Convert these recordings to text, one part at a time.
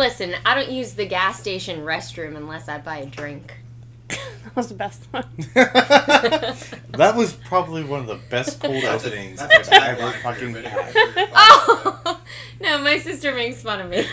Listen, I don't use the gas station restroom unless I buy a drink. That was the best one. That was probably one of the best cold openings I've ever fucking had. Oh! No, my sister makes fun of me.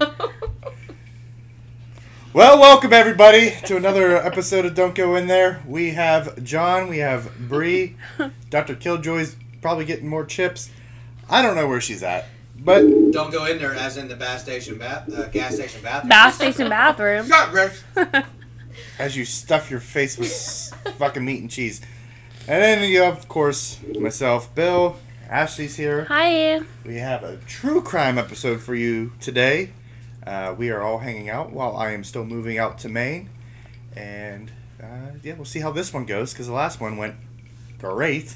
Well, welcome everybody to another episode of Don't Go In There. We have John, we have Bree, Dr. Killjoy's probably getting more chips. I don't know where she's at, but... Don't go in there as in the gas station bathroom. Gas station bathroom. Shut, Rick. As you stuff your face with fucking meat and cheese. And then you have, of course, myself, Bill, Ashley's here. Hi. We have a true crime episode for you today. We are all hanging out while I am still moving out to Maine. And, we'll see how this one goes, because the last one went great.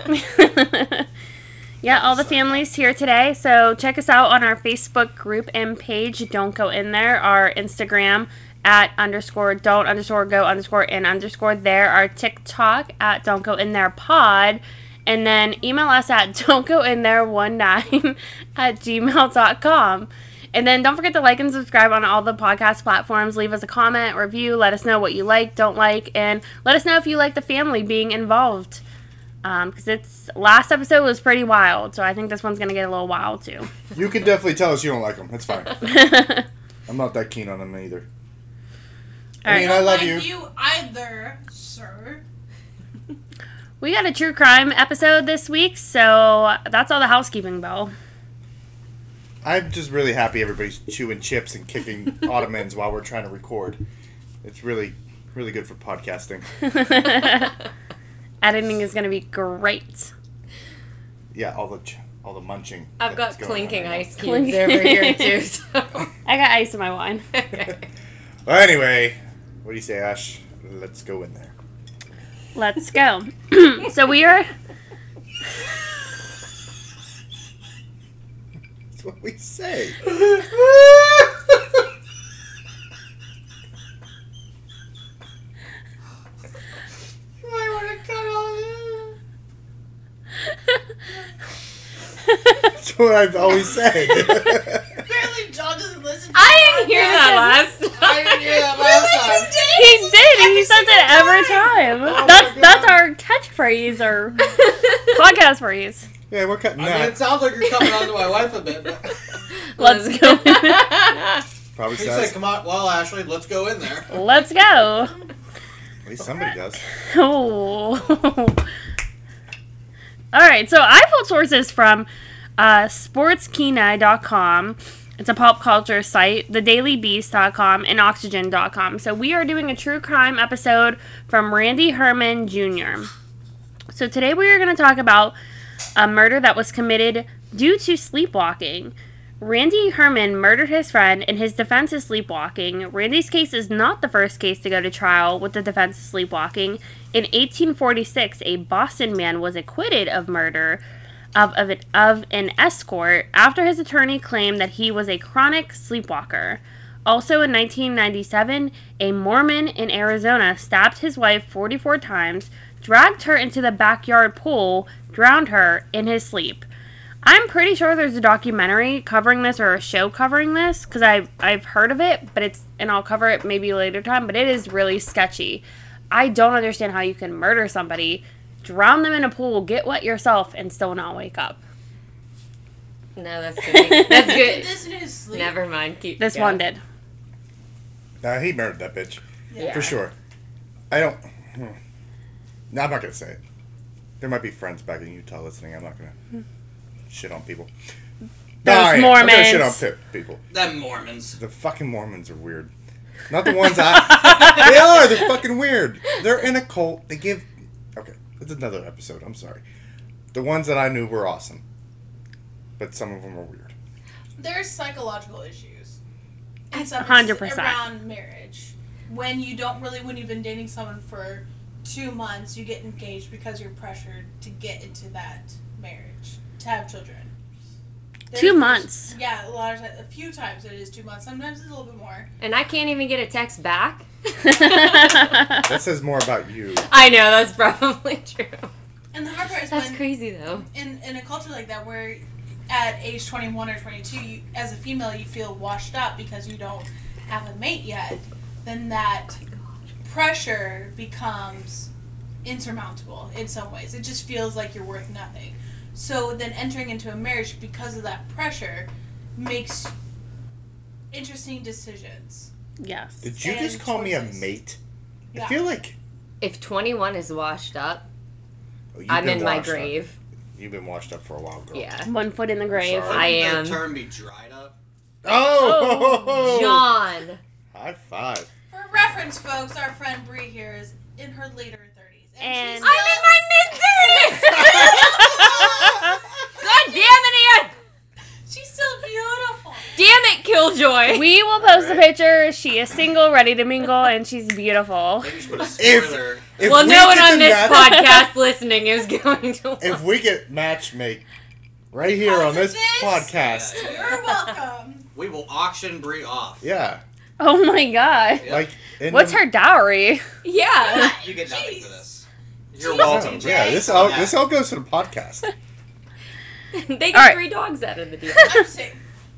Yeah, all the families here today. So check us out on our Facebook group and page. Don't Go In There. Our Instagram at _don't_go_in_ there. Our TikTok at Don't Go In There Pod. And then email us at don'tgointhere19@gmail.com. And then don't forget to like and subscribe on all the podcast platforms. Leave us a comment, review, let us know what you like, don't like, and let us know if you like the family being involved. Because last episode was pretty wild, so I think this one's going to get a little wild too. You can definitely tell us you don't like them. That's fine. I'm not that keen on them either. I mean, I love you. You either, sir. We got a true crime episode this week, so that's all the housekeeping, Bill. I'm just really happy everybody's chewing chips and kicking ottomans while we're trying to record. It's really, really good for podcasting. Editing is going to be great. Yeah, all the munching. I've got that's going clinking on right ice cubes over here, too. So. I got ice in my wine. Well, anyway, what do you say, Ash? Let's go in there. Let's go. So we are... That's what we say. That's what I've always said. Apparently John doesn't listen to I didn't hear that last time. I didn't hear that last time. He did. He says it every time. That's our catchphrase or podcast phrase. Yeah, we're cutting I mean, that. it sounds like you're coming on to my wife a bit. But Let's go. Probably he says. said, come on, well, Ashley, let's go in there. Let's go. At least somebody does. Oh. All right. So I pulled sources from sportskenai.com. It's a pop culture site, thedailybeast.com, and oxygen.com. So we are doing a true crime episode from Randy Herman Jr. So today we are going to talk about a murder that was committed due to sleepwalking. Randy Herman murdered his friend, and his defense is sleepwalking. Randy's case is not the first case to go to trial with the defense of sleepwalking. In 1846, a Boston man was acquitted of murder of an escort after his attorney claimed that he was a chronic sleepwalker. Also in 1997, a Mormon in Arizona stabbed his wife 44 times, dragged her into the backyard pool, drowned her in his sleep. I'm pretty sure there's a documentary covering this or a show covering this because I've heard of it, and I'll cover it maybe later time, but it is really sketchy. I don't understand how you can murder somebody, drown them in a pool, get wet yourself, and still not wake up. No, that's good. That's good. this in his sleep. Never mind. Keep This going. one did. Nah, he murdered that bitch. Yeah. For sure. I don't... No, I'm not going to say it. There might be friends back in Utah listening. I'm not going to shit on people. Those I'm going to shit on Mormons. people. Them Mormons. The fucking Mormons are weird. Not the ones They are. They're fucking weird. They're in a cult. They give... Okay. It's another episode. I'm sorry. The ones that I knew were awesome. But some of them are weird. There's psychological issues. And 100%. around marriage. When you've been dating someone for 2 months, you get engaged because you're pressured to get into that marriage, to have children. 2 months. Yeah, a few times it is 2 months. Sometimes it's a little bit more. And I can't even get a text back? That says more about you. I know, that's probably true. And the hard part is That's when, crazy, though. in a culture like that where at age 21 or 22, you, as a female, you feel washed up because you don't have a mate yet, then that pressure becomes insurmountable in some ways. It just feels like you're worth nothing. So then entering into a marriage because of that pressure makes interesting decisions. Yes. Did you And just call me a choices. mate? Yeah. I feel like If 21 is washed up, oh, you've I'm been in my washed up. grave. You've been washed up for a while, girl. Yeah. 1 foot in the grave. Sorry. I Wouldn't am. the term be dried up? Oh! John. High five. For reference, folks, our friend Bree here is in her later 30s. And- she's I'm in my mid-30s! God damn it, Ann! she's still beautiful. Damn it, Killjoy! We will post a picture. She is single, ready to mingle, and she's beautiful. Maybe you should put a If- spoiler. if Well, we no one get on the this match- podcast listening is going to If we get matchmake right here on this podcast, You're welcome. We will auction Brie off. yeah, Oh my god. Yep. like in What's the- her dowry? Yeah. You get nothing Jeez. for this. You're Jeez. welcome. Oh, yeah, this all goes to the podcast. They get All right. 3 dogs out of the deal. I'm saying,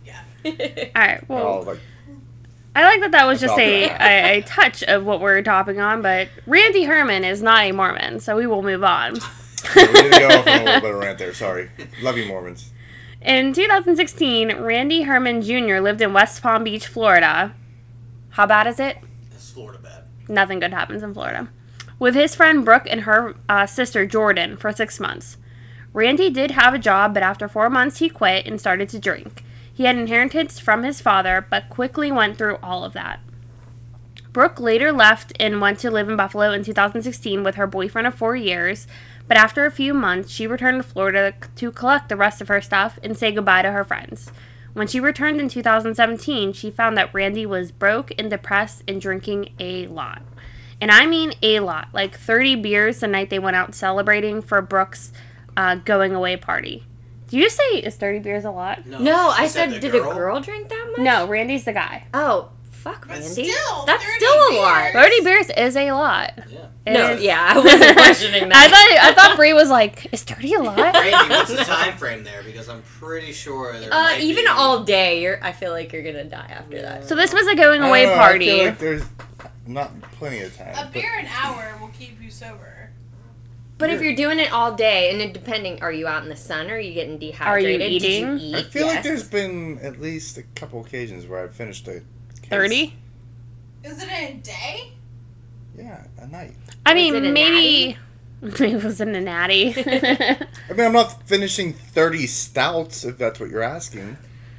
Alright, well, Oh, like I like that was just a, Adopt a touch of what we're topping on, but Randy Herman is not a Mormon, so we will move on. yeah, we need to go off on a little bit of rant there. Sorry, love you, Mormons. In 2016, Randy Herman Jr. lived in West Palm Beach, Florida. How bad is it? It's Florida bad. Nothing good happens in Florida. With his friend Brooke and her sister Jordan for 6 months. Randy did have a job, but after 4 months he quit and started to drink. He had inheritance from his father, but quickly went through all of that. Brooke later left and went to live in Buffalo in 2016 with her boyfriend of 4 years, but after a few months, she returned to Florida to collect the rest of her stuff and say goodbye to her friends. When she returned in 2017, she found that Randy was broke and depressed and drinking a lot. And I mean a lot, like 30 beers the night they went out celebrating for Brooke's going away party. Do you say is 30 beers a lot? No, I she said, the did a girl drink that much? No, Randy's the guy. Oh, fuck, but Randy. still, That's 30 still a lot. beers. 30 beers is a lot. Yeah. It No, is- yeah, I wasn't questioning that. I thought Bree was like, is 30 a lot? Randy, what's the time frame there? Because I'm pretty sure there might Even be... all day, I feel like you're gonna die after that. So this was a going I away don't know, I party. feel like there's not plenty of time. A but- beer an hour will keep you sober. But if you're doing it all day, and it depending, are you out in the sun, or are you getting dehydrated? Are you Did eating? you eat? I feel like Yes. there's been at least a couple occasions where I've finished a case. 30? Is it in a day? Yeah, a night. I Was it mean, a maybe it was in a natty. I mean, I'm not finishing 30 stouts, if that's what you're asking.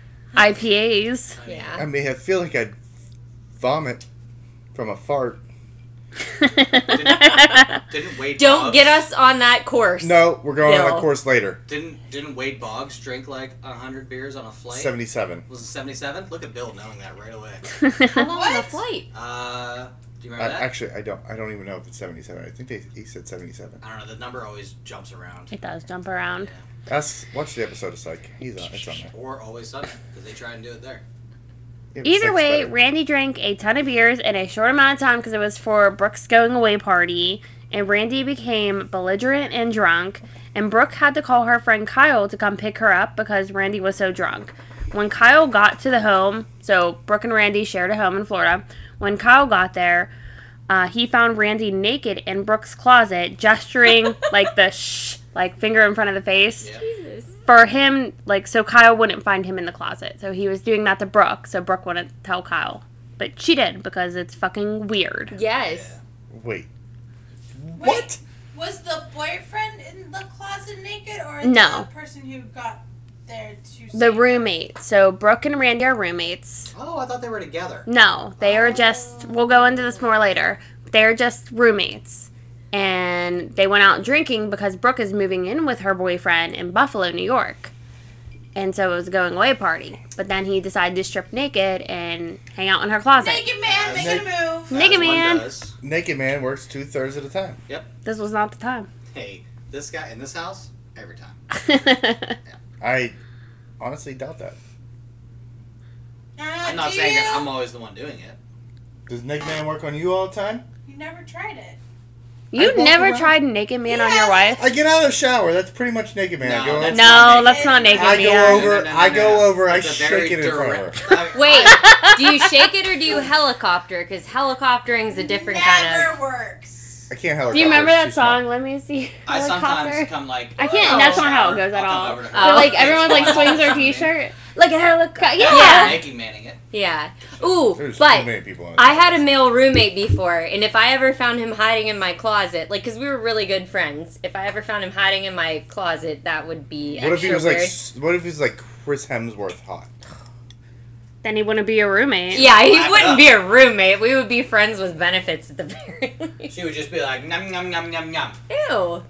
IPAs. Yeah. I mean, I feel like I'd vomit from a fart. Didn't Wade Don't Boggs, get us on that course. No, we're going on Bill. that course later. Didn't Wade Boggs drink like 100 beers on a flight? 77. Was it 77? Look at Bill knowing that right away. How long What? was the flight? Do you remember that? Actually, I don't even know if it's 77. I think he said 77. I don't know. The number always jumps around. It does jump around. Watch the episode of Psych. It's on there. Or Always Sunny, because they try and do it there. Yeah, Either Psych's way, better. Randy drank a ton of beers in a short amount of time because it was for Brooke's going away party, and Randy became belligerent and drunk, and Brooke had to call her friend Kyle to come pick her up because Randy was so drunk. When Kyle got to the home, so Brooke and Randy shared a home in Florida, when Kyle got there, he found Randy naked in Brooke's closet, gesturing like the shh, like finger in front of the face. Yeah. Jesus. For him, like, so Kyle wouldn't find him in the closet. So he was doing that to Brooke, so Brooke wouldn't tell Kyle. But she did, because it's fucking weird. Yes. Wait. Wait, What? Was the boyfriend in the closet naked, or No. the person who got there to The see- roommate. So Brooke and Randy are roommates. Oh, I thought they were together. No, they are just, we'll go into this more later. They're just roommates. And they went out drinking because Brooke is moving in with her boyfriend in Buffalo, New York. And so it was a going away party. But then he decided to strip naked and hang out in her closet. Naked man making a move. Naked As one man. does. Naked man works 2/3 of the time. This was not the time. Hey, this guy in this house, every time. I honestly doubt that. I'm not do saying that you? I'm always the one doing it. Does naked man work on you all the time? You never tried it. You I walk never around- tried Naked Man on your wife? I get out of the shower. That's pretty much Naked Man. No, I go that's over. No, not that's not Naked I Man. go over. I go over. I It's a very shake it in front of her. direct- Wait, do you shake it or do you helicopter? Because helicoptering is a different kind Never of. works. I can't helicopter. Do you remember it's that too small. song? Let me see. I sometimes Helicopter. come like. I can't. Oh. That's not how it goes at I'll come all. over to her. But, like, Oh. everyone like swings their t-shirt. Like a helicopter. Yeah. Yeah. Naked Manning it. Yeah. Ooh, There's too but many people in it. I had a male roommate before, and if I ever found him hiding in my closet, like, because we were really good friends, if I ever found him hiding in my closet, that would be What if he extra was weird. like? What if he's like Chris Hemsworth hot? Then he wouldn't be a roommate. Yeah, he Wrap it wouldn't up. be a roommate. We would be friends with benefits at the very least. She would just be like, nom nom nom nom nom. Ew. All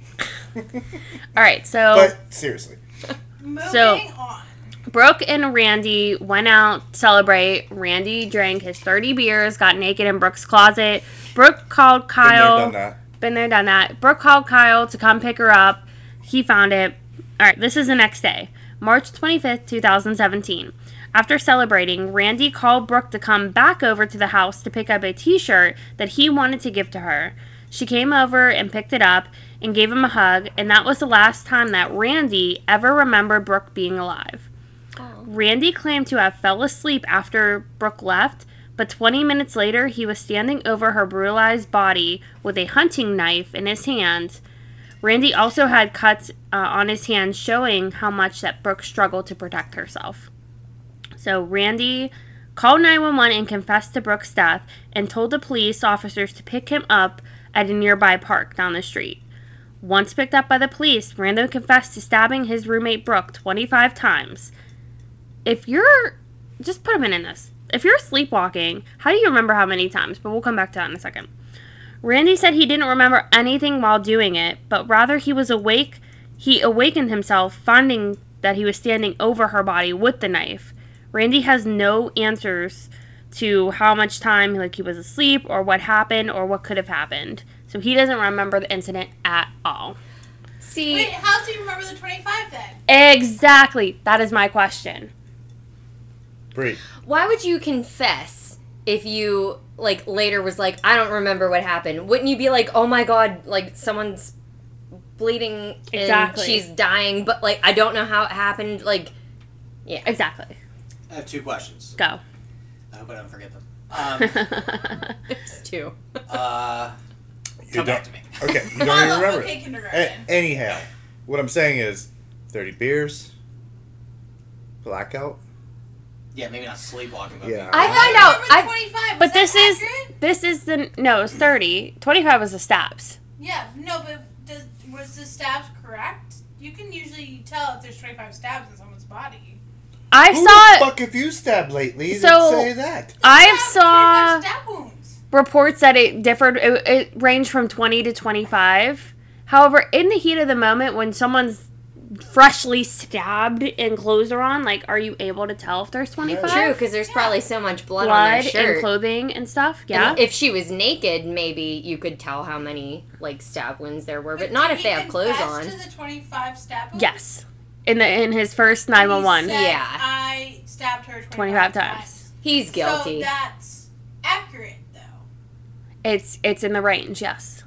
right. So But seriously, Moving So- on. Brooke and Randy went out to celebrate. Randy drank his 30 beers, got naked in Brooke's closet. Brooke called been there, Kyle. done that. Been there, done that. Brooke called Kyle to come pick her up. He found it. All right, this is the next day, March 25th, 2017. After celebrating, Randy called Brooke to come back over to the house to pick up a t-shirt that he wanted to give to her. She came over and picked it up and gave him a hug, and that was the last time that Randy ever remembered Brooke being alive. Randy claimed to have fell asleep after Brooke left, but 20 minutes later, he was standing over her brutalized body with a hunting knife in his hand. Randy also had cuts on his hands showing how much that Brooke struggled to protect herself. So Randy called 911 and confessed to Brooke's death and told the police officers to pick him up at a nearby park down the street. Once picked up by the police, Randy confessed to stabbing his roommate Brooke 25 times. If you're, just put a minute in this. If you're sleepwalking, how do you remember how many times? But we'll come back to that in a second. Randy said he didn't remember anything while doing it, but rather he was awake. He awakened himself, finding that he was standing over her body with the knife. Randy has no answers to how much time like he was asleep or what happened or what could have happened. So he doesn't remember the incident at all. See, Wait, how do you remember the 25 then? Exactly. That is my question. Breathe. why would you confess if you, like, later was like, I don't remember what happened? Wouldn't you be like, oh my god, like, someone's bleeding and Exactly. she's dying, but, like, I don't know how it happened? Like, yeah. Exactly. I have two questions. Go. I hope I don't forget them. There's two. You Come back don't- to me. Okay, you don't Follow, even remember. okay, it. kindergarten. Anyhow, what I'm saying is, 30 beers, blackout. Yeah, maybe not sleepwalking, but Yeah. maybe- I Why found do you out- remember I- 25? But Was this that is accurate? this is the no, it's 30. 25 was the stabs. Yeah, no, but was the stabs correct? You can usually tell if there's 25 stabs in someone's body. I Who saw the fuck have you stabbed lately So- that say that? I Yeah, saw 25 stab wounds. reports that it differed. It ranged from 20 to 25. However, in the heat of the moment, when someone's freshly stabbed and clothes are on, like, are you able to tell if there's 25? True, because there's probably so much blood on their Blood shirt. and clothing and stuff. And Yeah. if she was naked, maybe you could tell how many, like, stab wounds there were, but not did if they he have clothes confess on. to the 25 stab wounds? Yes. In his first 911. He said, Yeah. I stabbed her 25 times. He's guilty. So that's accurate, though. It's in the range. Yes.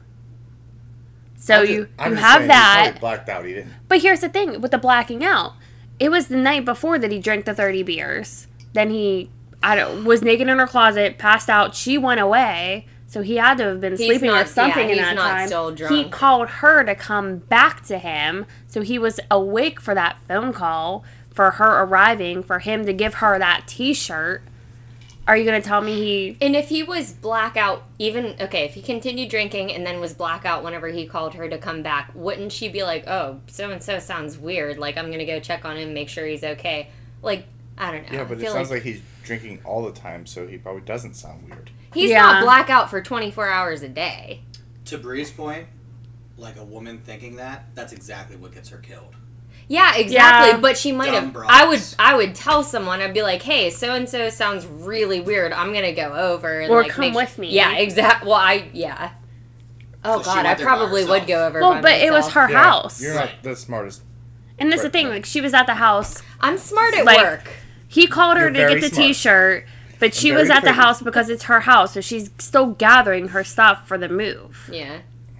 So you I'm just have saying, that. He probably blacked out. He didn't. But here's the thing with the blacking out. It was the night before that he drank the 30 beers. Then he was naked in her closet, passed out. She went away. So he had to have been He's sleeping or not- something yeah, in he's that not time. still He drunk. called her to come back to him. So he was awake for that phone call, for her arriving, for him to give her that t-shirt. Are you going to tell me he... And if he was blackout, if he continued drinking and then was blackout whenever he called her to come back, wouldn't she be like, oh, so-and-so sounds weird, like, I'm gonna go check on him, make sure he's okay? Like, I don't know. Yeah, but I it feel sounds like he's drinking all the time, so he probably doesn't sound weird. he's Yeah. not blackout for 24 hours a day. To Bree's point, like a woman thinking that's exactly what gets her killed. Yeah, exactly. Yeah. But she might Dumb have. broads. I would tell someone. I'd be like, "Hey, so and so sounds really weird. I'm gonna go over and Or like, come make with me." Yeah, exactly. Well, yeah. Oh So she God, I went there by probably would herself. go over. Well, by but it was myself. her Yeah, house. You're not Right. the smartest. And that's the Right. thing. Like, she was at the house. I'm smart at Like, work. He called her You're to get very the smart. t-shirt, but she And was very at the pretty. house because it's her house, so she's still gathering her stuff for the move. Yeah.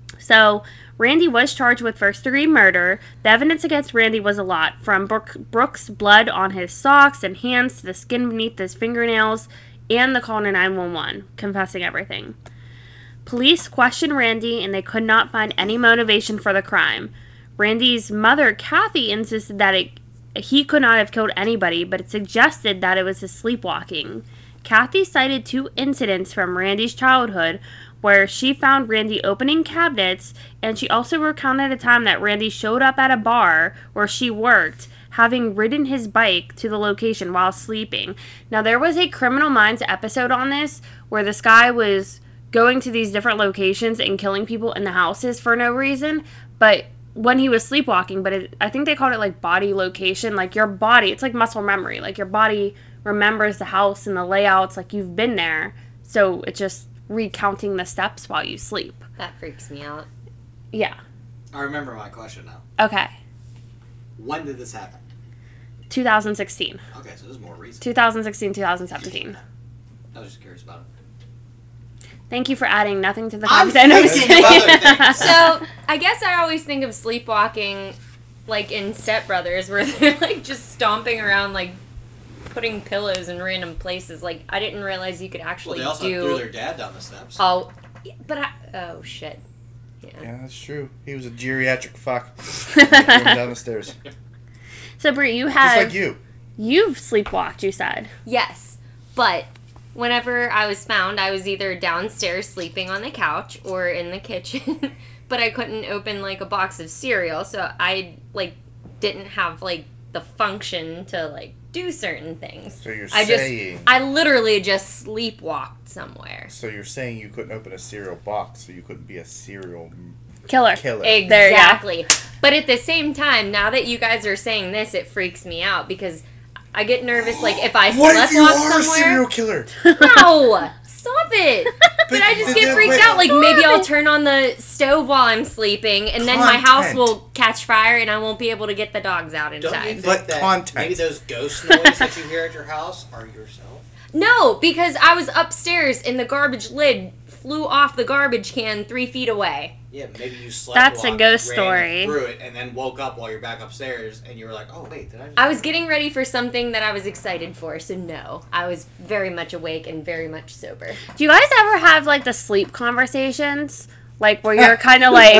So, Randy was charged with first-degree murder. The evidence against Randy was a lot, from Brooks' blood on his socks and hands to the skin beneath his fingernails, and the call to 911, confessing everything. Police questioned Randy, and they could not find any motivation for the crime. Randy's mother, Kathy, insisted that he could not have killed anybody, but it suggested that it was his sleepwalking. Kathy cited 2 incidents from Randy's childhood where she found Randy opening cabinets, and she also recounted a time that Randy showed up at a bar where she worked, having ridden his bike to the location while sleeping. Now, there was a Criminal Minds episode on this where this guy was going to these different locations and killing people in the houses for no reason, but when he was sleepwalking, but I think they called it like body location, like your body, it's like muscle memory, like your body remembers the house and the layouts, like you've been there, so it's just recounting the steps while you sleep. That freaks me out. Yeah. I remember my question now. Okay. When did this happen? 2016. Okay, so this is more recent. 2016, 2017. I was just curious about it. Thank you for adding nothing to the I'm conversation. I'm just thinking kidding. of other things. So, I guess I always think of sleepwalking, like, in Step Brothers, where they're, like, just stomping around, like, putting pillows in random places. Like, I didn't realize you could Well, actually they also do... threw their dad down the steps. Oh, yeah, but oh, shit. Yeah, that's true. He was a geriatric fuck. Threw him down the stairs. So, Brie, Just like you. You've sleepwalked, you said. Yes, but whenever I was found, I was either downstairs sleeping on the couch or in the kitchen, but I couldn't open, like, a box of cereal, so I, like, didn't have, like, the function to, like, do certain things. So you're I saying... I literally just sleepwalked somewhere. So you're saying you couldn't open a cereal box, so you couldn't be a cereal Killer. killer. There you go. Exactly. But at the same time, now that you guys are saying this, it freaks me out because I get nervous, like, if I What if you sleptwalk are a somewhere. serial killer? No! Stop it! But I just get freaked wait. out. Like, maybe I'll turn on the stove while I'm sleeping, and then my house Content. will catch fire, and I won't be able to get the dogs out in Don't you time. think But that content. maybe those ghost noise that you hear at your house are yourself? No, because I was upstairs, and the garbage lid flew off the garbage can 3 feet away. Yeah, maybe you slept. That's a ghost story. Through it and then woke up while you're back upstairs, and you were like, "Oh wait, did I?" Just I was getting ready for something that I was excited for, so no. I was very much awake and very much sober. Do you guys ever have, like, the sleep conversations? Like, where you're kind of like...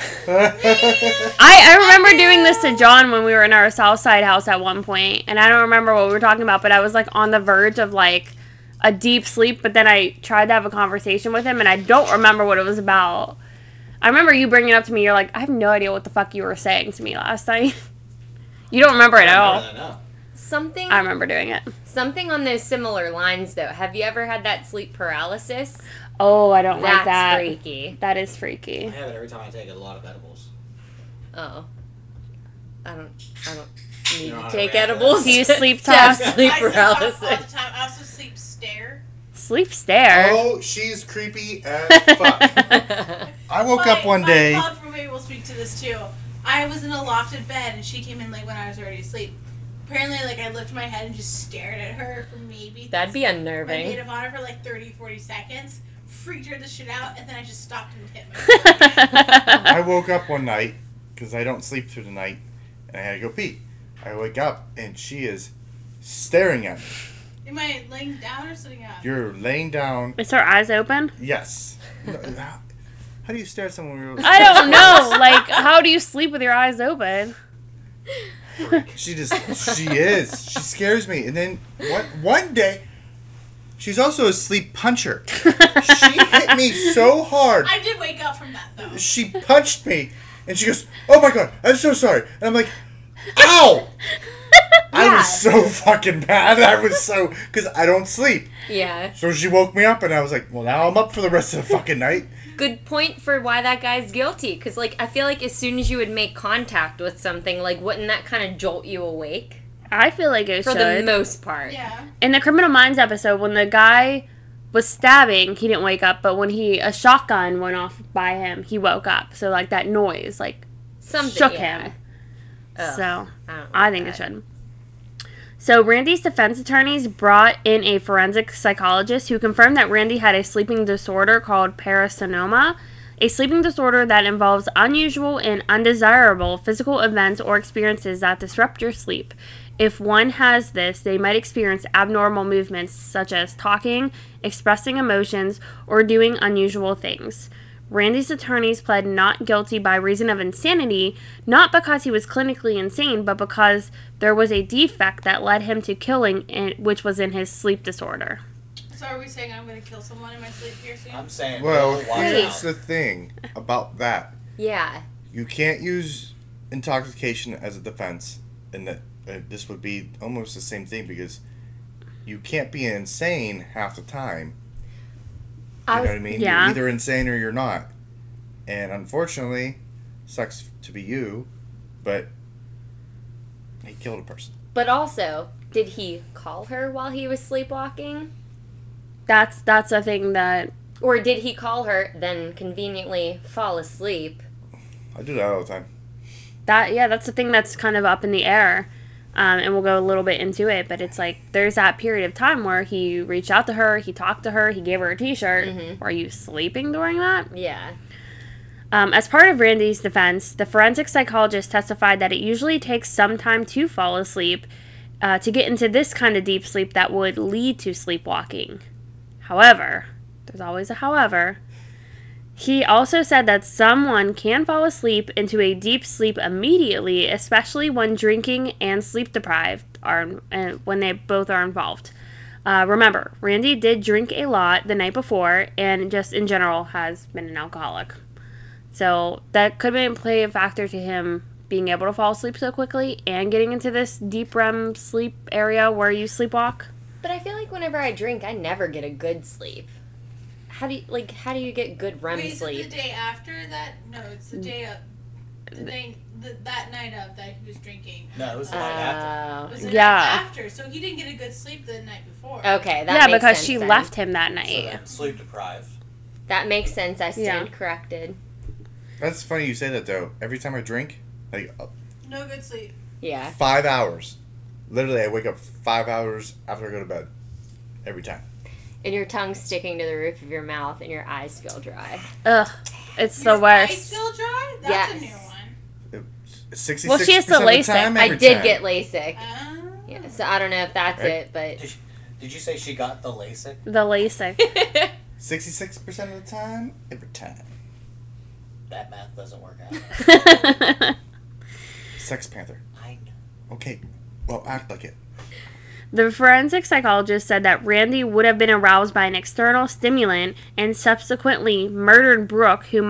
I remember doing this to John when we were in our Southside house at one point, and I don't remember what we were talking about, but I was, like, on the verge of, like, a deep sleep, but then I tried to have a conversation with him, and I don't remember what it was about. I remember you bringing it up to me, you're like, I have no idea what the fuck you were saying to me last night. You don't remember it at all. No. Something I remember doing it. something on those similar lines, though. Have you ever had that sleep paralysis? Oh, I don't That's like that. freaky. That is I freaky. have it every time I take a lot of edibles. Oh. I don't need You know to how take to react to edibles. that? Do you sleep to have talk? sleep I sleep talk all paralysis. the time. I also sleep stare. Sleep stare. Oh, she's creepy as fuck. I woke up one day. My college roommate will speak to this too. I was in a lofted bed and she came in late when I was already asleep. Apparently, like, I lifted my head and just stared at her for maybe... That'd be my unnerving. maid of honor for like 30, 40 seconds. Freaked her the shit out, and then I just stopped and hit myself. I woke up one night because I don't sleep through the night, and I had to go pee. I wake up and she is staring at me. Am I laying down or sitting up? You're laying down. Is her eyes open? Yes. No, how do you stare at someone when you're... I don't know. Like, how do you sleep with your eyes open? She is. She scares me. And then one day, she's also a sleep puncher. She hit me so hard. I did wake up from that, though. She punched me, and she goes, "Oh my god, I'm so sorry." And I'm like, "Ow!" I Yeah. was so fucking mad. I was so... Because I don't sleep. Yeah. So she woke me up, and I was like, well, now I'm up for the rest of the fucking night. Good point for why that guy's guilty. Because, like, I feel like as soon as you would make contact with something, like, wouldn't that kind of jolt you awake? I feel like it For should. the most part. Yeah. In the Criminal Minds episode, when the guy was stabbing, he didn't wake up, but when a shotgun went off by him, he woke up. So, like, that noise, like, Something, shook yeah. him. Ugh, So, don't I like think that. it should. So, Randy's defense attorneys brought in a forensic psychologist who confirmed that Randy had a sleeping disorder called parasomnia. A sleeping disorder that involves unusual and undesirable physical events or experiences that disrupt your sleep. If one has this, they might experience abnormal movements such as talking, expressing emotions, or doing unusual things. Randy's attorneys pled not guilty by reason of insanity, not because he was clinically insane, but because there was a defect that led him to killing, which was in his sleep disorder. So are we saying I'm going to kill someone in my sleep here soon? I'm saying, Well, watch here's out. the thing about that. Yeah. You can't use intoxication as a defense, and that this would be almost the same thing because you can't be insane half the time. You know what I mean? Yeah. You're either insane or you're not. And unfortunately, sucks to be you, but he killed a person. But also, did he call her while he was sleepwalking? That's a thing that... Or did he call her, then conveniently fall asleep? I do that all the time. That's the thing that's kind of up in the air. And we'll go a little bit into it, but it's like there's that period of time where he reached out to her, he talked to her, he gave her a t-shirt. Mhm. Were you sleeping during that? Yeah. As part of Randy's defense, the forensic psychologist testified that it usually takes some time to fall asleep to get into this kind of deep sleep that would lead to sleepwalking. However, there's always a however, he also said that someone can fall asleep into a deep sleep immediately, especially when drinking and sleep deprived when they both are involved. Remember, Randy did drink a lot the night before and just in general has been an alcoholic. So that could play a factor to him being able to fall asleep so quickly and getting into this deep REM sleep area where you sleepwalk. But I feel like whenever I drink, I never get a good sleep. How do you get good REM Wait, is it sleep? the day after that? No, it's the day of. That night of that he was drinking. No, it was the night after. It was the Yeah. night after, so he didn't get a good sleep the night before. Okay, that Yeah, makes because sense she then. left him that So night. then sleep deprived. That makes sense. I stand Yeah. corrected. That's funny you say that though. Every time I drink, like No good sleep. Yeah. 5 hours. Literally, I wake up 5 hours after I go to bed. Every time. And your tongue's sticking to the roof of your mouth and your eyes feel dry. Ugh, it's the Your eyes worst. still dry? That's a new Yes. one. 66% Well, she has to of the LASIK. time, I every did time. get LASIK. Ah. Yeah, so I don't know if that's Right. it, but Did you say she got the LASIK? The LASIK. 66% of the time, every time. That math doesn't work out. Sex Panther. I know. Okay, well, act like it. The forensic psychologist said that Randy would have been aroused by an external stimulant and subsequently murdered Brooke, who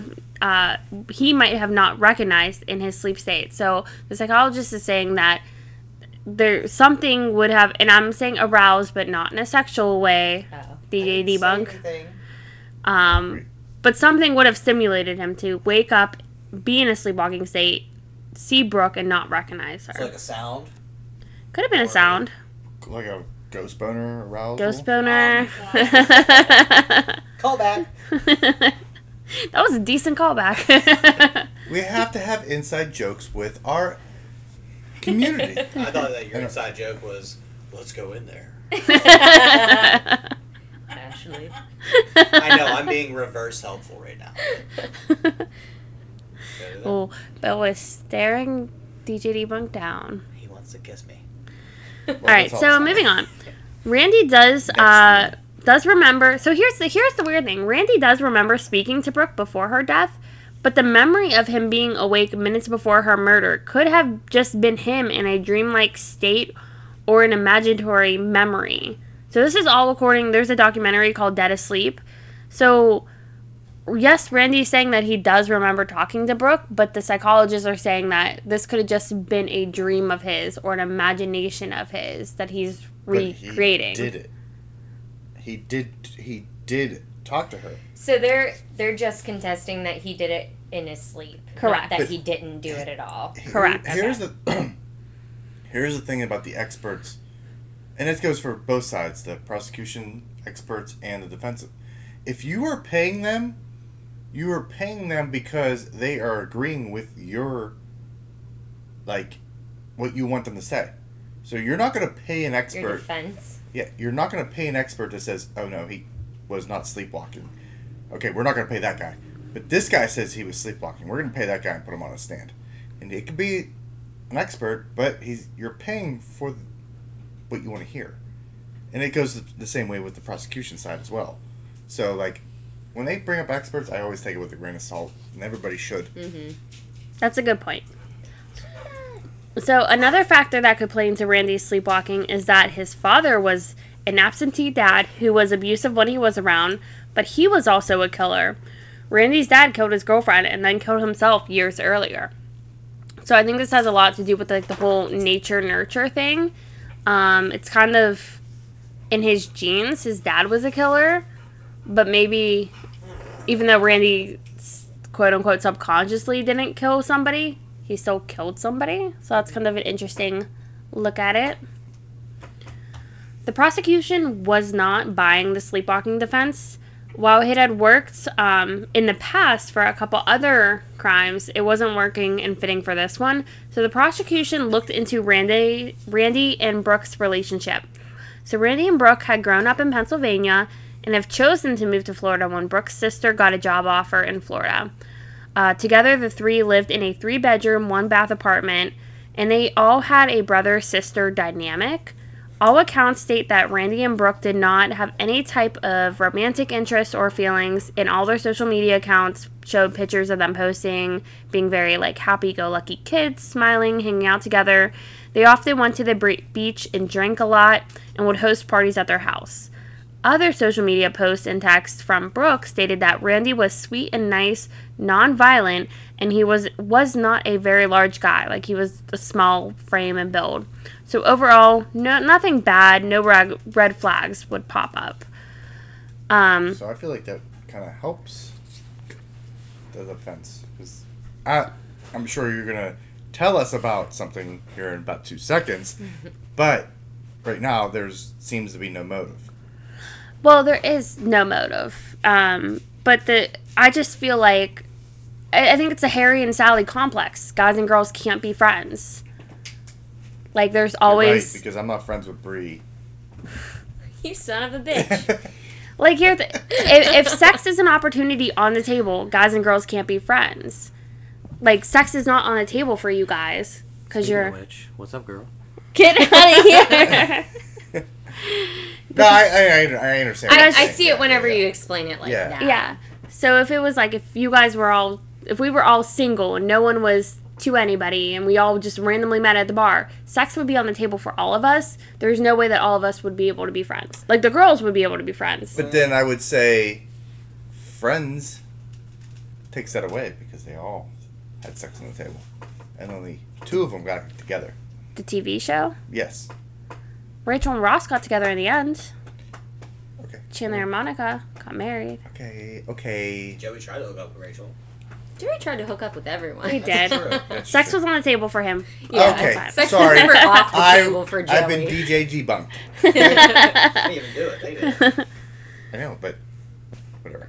he might have not recognized in his sleep state. So the psychologist is saying that something would have, and I'm saying aroused, but not in a sexual way. oh. DJ debunk. Anything. But something would have stimulated him to wake up, be in a sleepwalking state, see Brooke, and not recognize her. So like a sound. Could have been a sound. Like a ghost boner arousal. Ghost boner. Oh Call back. That was a decent callback. We have to have inside jokes with our community. I thought that your inside joke was, let's go in there. Ashley. I know, I'm being reverse helpful right now. Oh, Bill was staring DJ Debunk down. He wants to kiss me. Well, All right, that's so awesome. moving on. Randy does remember. So here's the weird thing. Randy does remember speaking to Brooke before her death, but the memory of him being awake minutes before her murder could have just been him in a dreamlike state or an imaginatory memory. So this is all according. There's a documentary called Dead Asleep. So yes, Randy's saying that he does remember talking to Brooke, but the psychologists are saying that this could have just been a dream of his or an imagination of his that he's But recreating. He did it. He did talk to her. So they're just contesting that he did it in his sleep. Correct. Not that he didn't do it at all. Correct. Here's the thing about the experts, and it goes for both sides, the prosecution experts and the defensive. If you are paying them because they are agreeing with your, like, what you want them to say. So you're not going to pay an Your expert. defense. Yeah, you're not going to pay an expert that says, "Oh no, he was not sleepwalking." Okay, we're not going to pay that guy. But this guy says he was sleepwalking. We're going to pay that guy and put him on a stand. And it could be an expert, but you're paying for what you want to hear. And it goes the same way with the prosecution side as well. So, like, when they bring up experts, I always take it with a grain of salt, and everybody should. Mm-hmm. That's a good point. So, another factor that could play into Randy's sleepwalking is that his father was an absentee dad who was abusive when he was around, but he was also a killer. Randy's dad killed his girlfriend and then killed himself years earlier. So I think this has a lot to do with like the whole nature-nurture thing. It's kind of in his genes. His dad was a killer, but maybe even though Randy, quote-unquote, subconsciously didn't kill somebody, he still killed somebody. So that's kind of an interesting look at it. The prosecution was not buying the sleepwalking defense. While it had worked in the past for a couple other crimes, it wasn't working and fitting for this one. So the prosecution looked into Randy and Brooke's relationship. So Randy and Brooke had grown up in Pennsylvania and have chosen to move to Florida when Brooke's sister got a job offer in Florida. Together, the three lived in a 3-bedroom, 1-bath apartment, and they all had a brother-sister dynamic. All accounts state that Randy and Brooke did not have any type of romantic interest or feelings, and all their social media accounts showed pictures of them posting, being very like happy-go-lucky kids, smiling, hanging out together. They often went to the beach and drank a lot and would host parties at their house. Other social media posts and texts from Brooke stated that Randy was sweet and nice, non-violent, and he was not a very large guy. Like, he was a small frame and build. So overall, nothing bad, no red flags would pop up. So I feel like that kind of helps the defense. Because I'm sure you're going to tell us about something here in about 2 seconds. But right now, seems to be no motive. Well, there is no motive. But I just feel like, I think it's a Harry and Sally complex. Guys and girls can't be friends. Like, there's always... You're right, because I'm not friends with Bree. You son of a bitch. Like, if sex is an opportunity on the table, guys and girls can't be friends. Like, sex is not on the table for you guys. Because you're... Witch. What's up, girl? Get out of here. No, I understand. I see it whenever you explain it like that. Yeah. So if it was like, if we were all single and no one was to anybody and we all just randomly met at the bar, sex would be on the table for all of us. There's no way that all of us would be able to be friends. Like, the girls would be able to be friends. But then I would say Friends takes that away because they all had sex on the table. And only 2 of them got together. The TV show? Yes. Rachel and Ross got together in the end. Okay. Chandler and Monica got married. Okay. Joey tried to hook up with Rachel. Joey tried to hook up with everyone. He did. That's Sex true. was on the table for him. Yeah, Okay, that's Sex sorry. was never off the table for Joey. I've been DJG bunked. They didn't even do it. They did. I know, but whatever.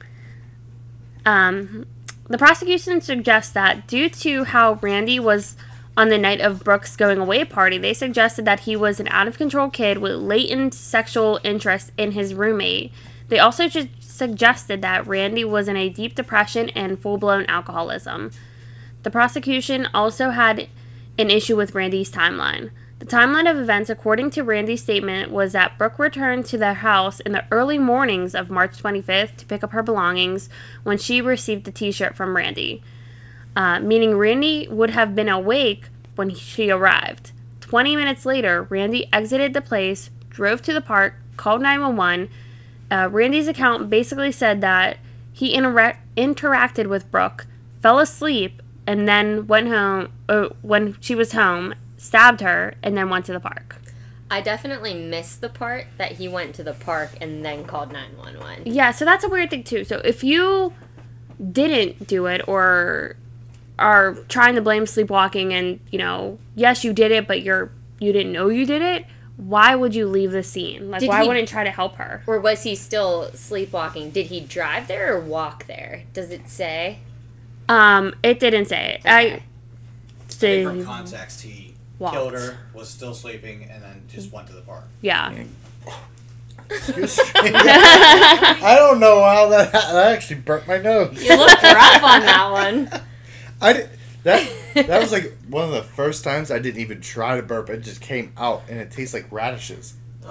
The prosecution suggests that due to how Randy was on the night of Brooke's going away party, they suggested that he was an out-of-control kid with latent sexual interest in his roommate. They also suggested that Randy was in a deep depression and full-blown alcoholism. The prosecution also had an issue with Randy's timeline. The timeline of events, according to Randy's statement, was that Brooke returned to their house in the early mornings of March 25th to pick up her belongings when she received the t-shirt from Randy. Meaning Randy would have been awake when she arrived. 20 minutes later, Randy exited the place, drove to the park, called 911. Randy's account basically said that he interacted with Brooke, fell asleep, and then went home when she was home, stabbed her, and then went to the park. I definitely missed the part that he went to the park and then called 911. Yeah, so that's a weird thing too. So if you didn't do it or are trying to blame sleepwalking and, yes, you did it, but you didn't know you did it, why would you leave the scene? Like, why wouldn't you try to help her? Or was he still sleepwalking? Did he drive there or walk there? Does it say? It didn't say. Okay. From context, he Walked. killed her, was still sleeping, and then just went to the park. Yeah. Excuse me. I don't know how that actually burnt my nose. You looked rough on that one. That was like one of the first times I didn't even try to burp. It just came out, and it tastes like radishes.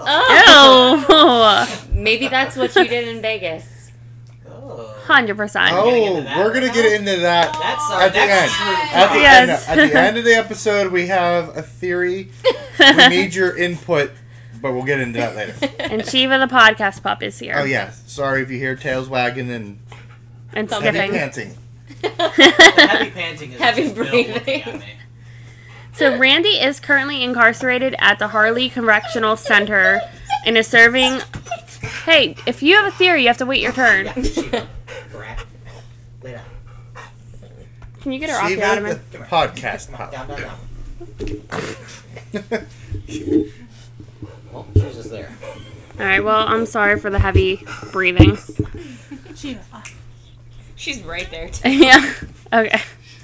Oh. Maybe that's what you did in Vegas. 100%. Oh, we're gonna get into that That's at the end. At the end of the episode, we have a theory. We need your input, but we'll get into that later. And Shiva the podcast pup is here. Oh yeah, sorry if you hear tails wagging and And heavy sniffing. panting. The heavy panting is Heavy just Bill breathing. looking at me. So Randy is currently incarcerated at the Harley Correctional Center and is serving... Hey, if you have a theory, you have to wait your turn. Yeah, Shiva. Correct. Lay down. Can you get her off the Shiva, ottoman? the podcast pop. Down. Well, she's just there. Alright, well, I'm sorry for the heavy breathing. She's right there, too. Yeah. Okay.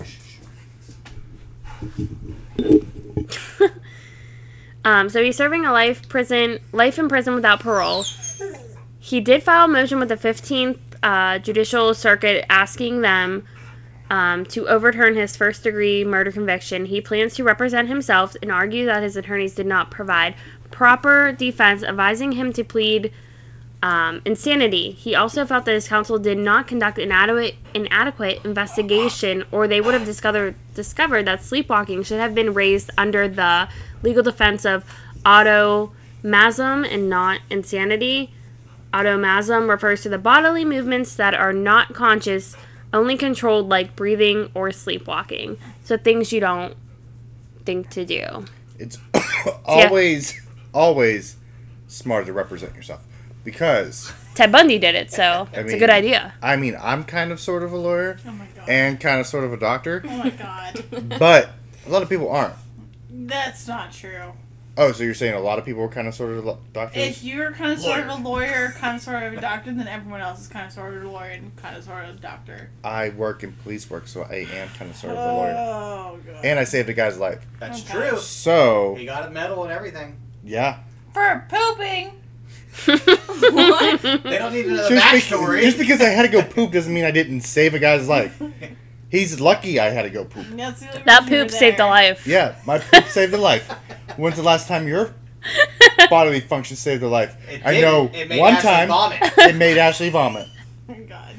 So he's serving a life in prison without parole. He did file a motion with the 15th Judicial Circuit asking them to overturn his first-degree murder conviction. He plans to represent himself and argue that his attorneys did not provide proper defense, advising him to plead insanity. He also felt that his counsel did not conduct an inadequate investigation, or they would have discovered that sleepwalking should have been raised under the legal defense of automasm and not insanity. Automasm refers to the bodily movements that are not conscious, only controlled, like breathing or sleepwalking. So things you don't think to do. It's always smart to represent yourself. Because Ted Bundy did it, so it's a good idea. I mean, I'm kind of sort of a lawyer Oh my god. and kind of sort of a doctor, Oh my god. but a lot of people aren't. That's not true. Oh, so you're saying a lot of people are kind of sort of doctors? If you're kind of sort of a lawyer, kind of sort of a doctor, then everyone else is kind of sort of a lawyer and kind of sort of a doctor. I work in police work, so I am kind of sort of a lawyer. Oh god. And I saved a guy's life. That's Okay. true. So, He got a medal and everything. yeah. For pooping. They don't need to know the backstory. Just because I had to go poop doesn't mean I didn't save a guy's life. He's lucky I had to go poop. That's the only That reason you were poop saved a there. life. Yeah, my poop saved a life. When's the last time your bodily function saved a life? It I did. know It made one Ashley time vomit. it made Ashley vomit. Oh my god.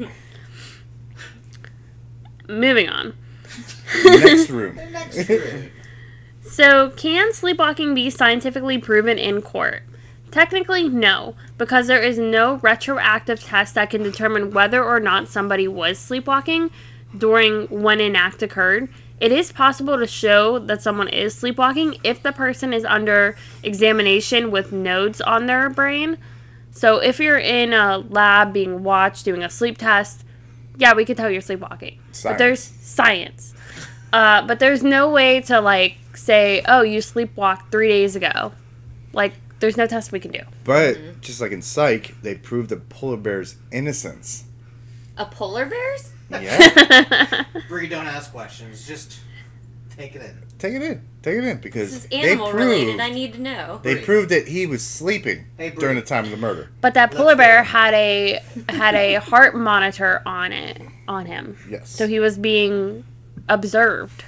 Moving on. Next room. Next group. So, can sleepwalking be scientifically proven in court? Technically, no, because there is no retroactive test that can determine whether or not somebody was sleepwalking during when an act occurred. It is possible to show that someone is sleepwalking if the person is under examination with nodes on their brain. So, if you're in a lab being watched doing a sleep test, yeah, we could tell you're sleepwalking. But there's science. But there's no way to, like, say, oh, you sleepwalked 3 days ago. Like, there's no test we can do. But just like in Psych, they proved the polar bear's innocence. A polar bear's? Yeah, Bree, don't ask questions. Just take it in. take it in because This is they animal related. proved I need to know. they proved that he was sleeping Hey, Bree. during the time of the murder. But that Let's polar bear go. had a heart monitor on him. Yes. So he was being observed.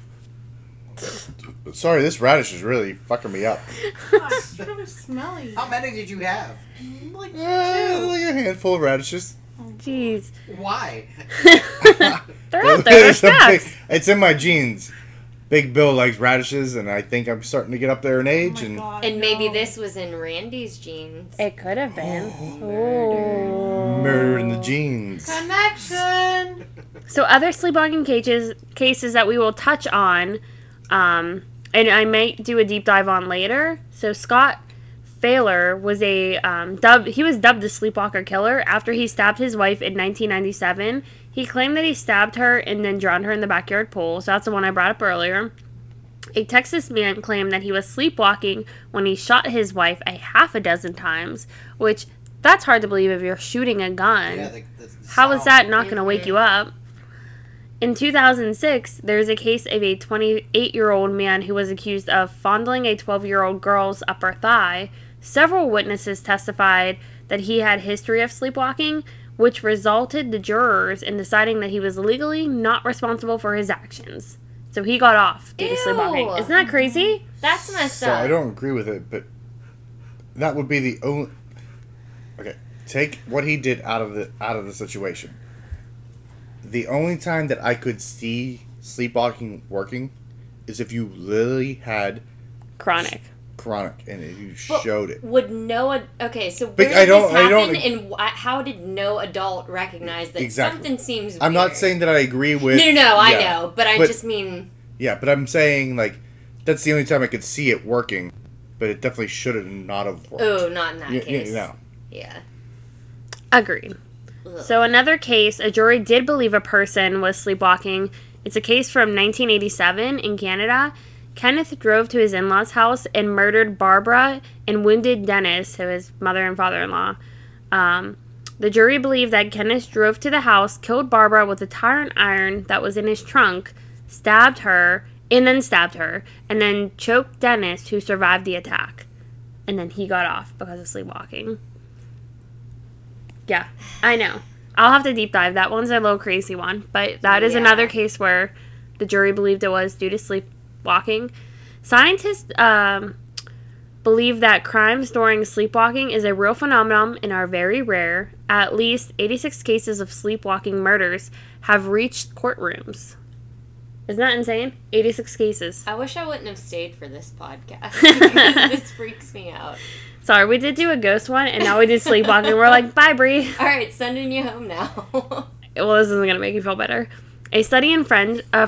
Sorry, this radish is really fucking me up. God, it's really smelly. How many did you have? Like Like a handful of radishes. Jeez. Why? They're out there. They're It's a big- snacks. it's in my genes. Big Bill likes radishes, and I think I'm starting to get up there in Oh age. my And god, And maybe no. this was in Randy's genes. It could have been. Oh. murder in the genes. Connection. So other sleepwalking cases that we will touch on, and I might do a deep dive on later. So Scott Failer was he was dubbed the Sleepwalker Killer after he stabbed his wife in 1997. He claimed that he stabbed her and then drowned her in the backyard pool. So that's the one I brought up earlier. A Texas man claimed that he was sleepwalking when he shot his wife a half a dozen times, which that's hard to believe if you're shooting a gun. Yeah, the How is sound. that not going to wake you up? In 2006, there's a case of a 28-year-old man who was accused of fondling a 12-year-old girl's upper thigh. Several witnesses testified that he had history of sleepwalking, which resulted the jurors in deciding that he was legally not responsible for his actions. So he got off due to sleepwalking. Isn't that crazy? That's messed So up. I don't agree with it, but that would be the only. Okay, take what he did out of the situation. The only time that I could see sleepwalking working is if you literally had Chronic. and if you But showed it. Would no... Okay, so But where did I don't- this I happen, don't- and how did no adult recognize that Exactly. something seems weird? I'm not saying that I agree with. No, I yeah, know, but I just mean... Yeah, but I'm saying, like, that's the only time I could see it working, but it definitely should have not have worked. Oh, not in that case. No. Yeah. Agreed. Ugh. So another case, a jury did believe a person was sleepwalking. It's a case from 1987 in Canada. Kenneth drove to his in-laws' house and murdered Barbara and wounded Dennis, so his mother and father-in-law. The jury believed that Kenneth drove to the house, killed Barbara with a tire iron that was in his trunk, stabbed her, and then choked Dennis, who survived the attack. And then he got off because of sleepwalking. Yeah, I know. I'll have to deep dive. That one's a little crazy one. But that is Yeah. another case where the jury believed it was due to sleepwalking. Scientists believe that crimes during sleepwalking is a real phenomenon and are very rare. At least 86 cases of sleepwalking murders have reached courtrooms. Isn't that insane? 86 cases. I wish I wouldn't have stayed for this podcast because this freaks me out. Sorry, we did do a ghost one, and now we did sleepwalking. We're like, bye, Bree. All right, sending you home now. Well, this isn't going to make you feel better. A study in France. Oh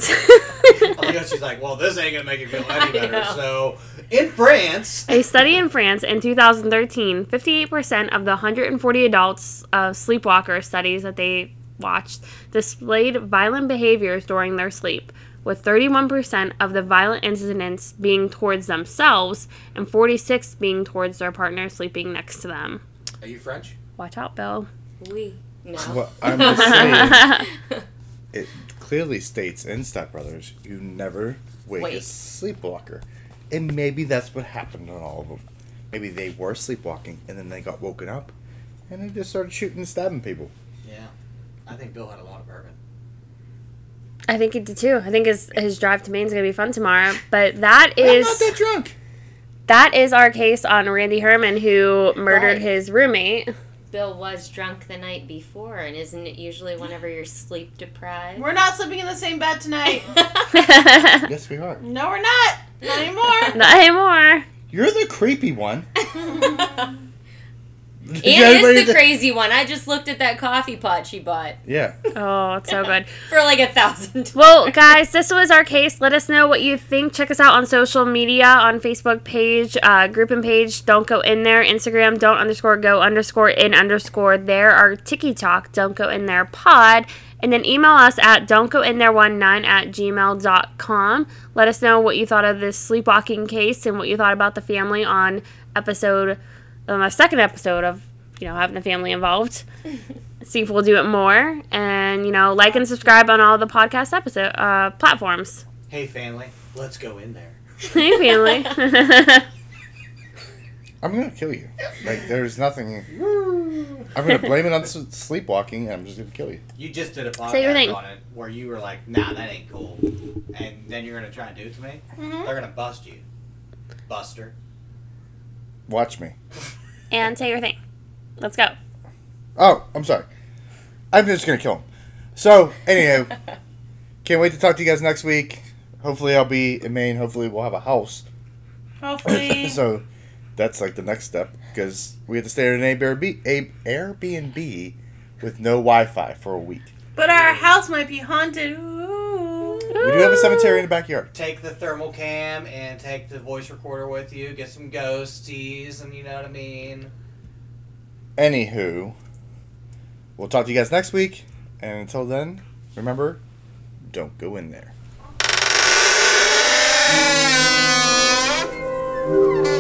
my God, she's like, well, this ain't gonna make you feel any better. know. So, in France, A study in France in 2013, 58% of the 140 adults sleepwalker studies that they watched displayed violent behaviors during their sleep, with 31% of the violent incidents being towards themselves and 46% being towards their partner sleeping next to them. are you French? Watch out, Bill. We no. Well, I'm just saying, it clearly states in Step Brothers, you never wake a Wait. sleepwalker. And maybe that's what happened on all of them. Maybe they were sleepwalking, and then they got woken up, and they just started shooting and stabbing people. Yeah. I think Bill had a lot of bourbon. I think he did too. I think his drive to Maine's going to be fun tomorrow. But that I'm is not that drunk. that is our case on Randy Herman, who murdered Right. his roommate. Bill was drunk the night before, and isn't it usually whenever you're sleep deprived? We're not sleeping in the same bed tonight. Yes, we are. No, we're not. Not anymore. Not anymore. You're the creepy one. It You guys ready is the to- crazy one. I just looked at that coffee pot she bought Yeah. Oh, it's so good. for like $1,000. Well, guys, this was our case. Let us know what you think. Check us out on social media, on Facebook page, group and page, Don't Go In There, Instagram, don't_go_in_ there, our TikTok, Don't Go In There pod, and then email us at don'tgointhere19@gmail.com. Let us know what you thought of this sleepwalking case and what you thought about the family on our second episode of, having the family involved. See if we'll do it more. And, like and subscribe on all the podcast episode platforms. Hey, family, let's go in there. Hey, family. I'm going to kill you. Like, there's nothing. I'm going to blame it on sleepwalking, and I'm just going to kill you. You just did a Say your thing. podcast on it where you were like, nah, that ain't cool. And then you're going to try and do it to me? Mhm. They're going to bust you. Buster. Watch me. And say your thing. Let's go. Oh, I'm sorry. I'm just going to kill him. So, anyhow, can't wait to talk to you guys next week. Hopefully I'll be in Maine. Hopefully we'll have a house. Hopefully. So, that's like the next step, because we have to stay at an Airbnb with no Wi-Fi for a week. But our house might be haunted. Ooh. We do have a cemetery in the backyard. Take the thermal cam and take the voice recorder with you. Get some ghosties, and you know what I mean. Anywho, we'll talk to you guys next week. And until then, remember, don't go in there.